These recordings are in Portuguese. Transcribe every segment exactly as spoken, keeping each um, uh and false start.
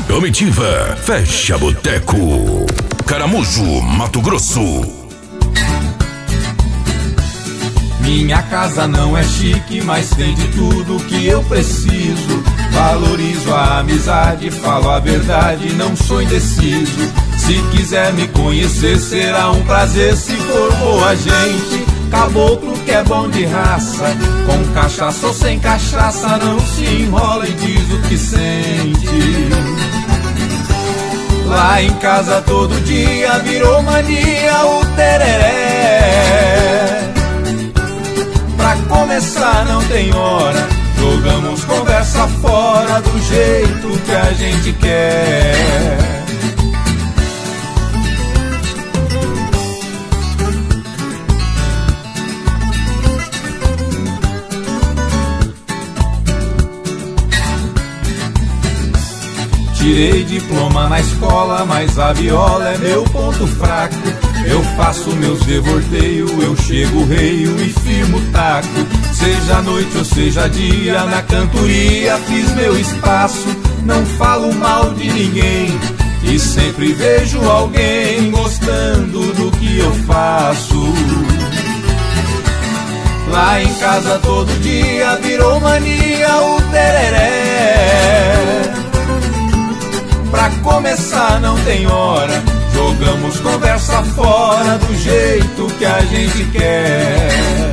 Comitiva Fecha Boteco. Caramujo, Mato Grosso. Minha casa não é chique, mas tem de tudo que eu preciso. Valorizo a amizade, falo a verdade, não sou indeciso. Se quiser me conhecer, será um prazer se for boa gente. Caboclo que é bom de raça, com cachaça ou sem cachaça, não se enrola e diz o que sente. Lá em casa todo dia virou mania o tereré. Pra começar não tem hora, jogamos conversa fora do jeito que a gente quer. Tirei diploma na escola, mas a viola é meu ponto fraco. Eu faço meus devorteios, eu chego reio e firmo taco. Seja noite ou seja dia, na cantoria fiz meu espaço. Não falo mal de ninguém e sempre vejo alguém gostando do que eu faço. Lá em casa todo dia virou mania o tereré. Pra começar não tem hora, jogamos conversa fora do jeito que a gente quer.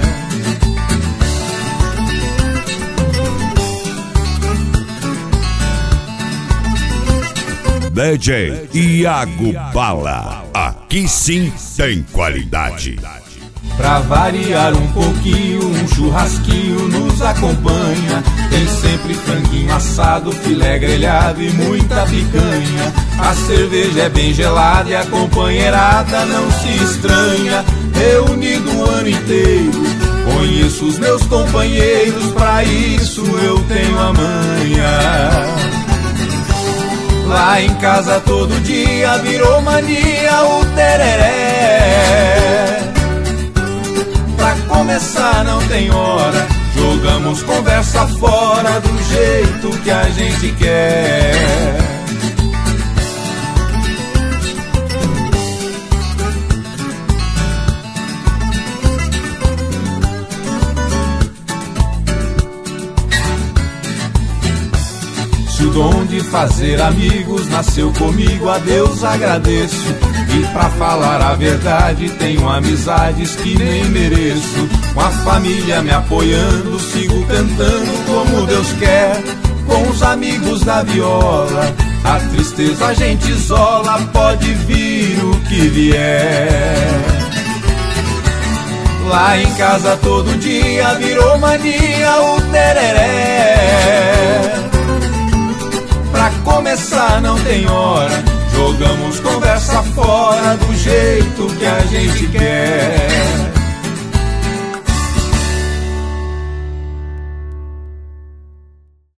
D J Iago Bala, aqui sim tem qualidade. Pra variar um pouquinho, um churrasquinho nos acompanha. Tem sempre franguinho assado, filé grelhado e muita picanha. A cerveja é bem gelada e a companheirada não se estranha. Reunido o ano inteiro, conheço os meus companheiros, pra isso eu tenho a manha. Lá em casa todo dia virou mania o tereré. Pra começar não tem hora, jogamos conversa fora do jeito que a gente quer. Se o dom de fazer amigos nasceu comigo, a Deus agradeço. E pra falar a verdade, tenho amizades que nem mereço. Com a família me apoiando, sigo cantando como Deus quer. Com os amigos da viola, a tristeza a gente isola, pode vir o que vier. Lá em casa todo dia virou mania o tereré. Pra começar não tem hora, jogamos conversa fora do jeito que a gente quer.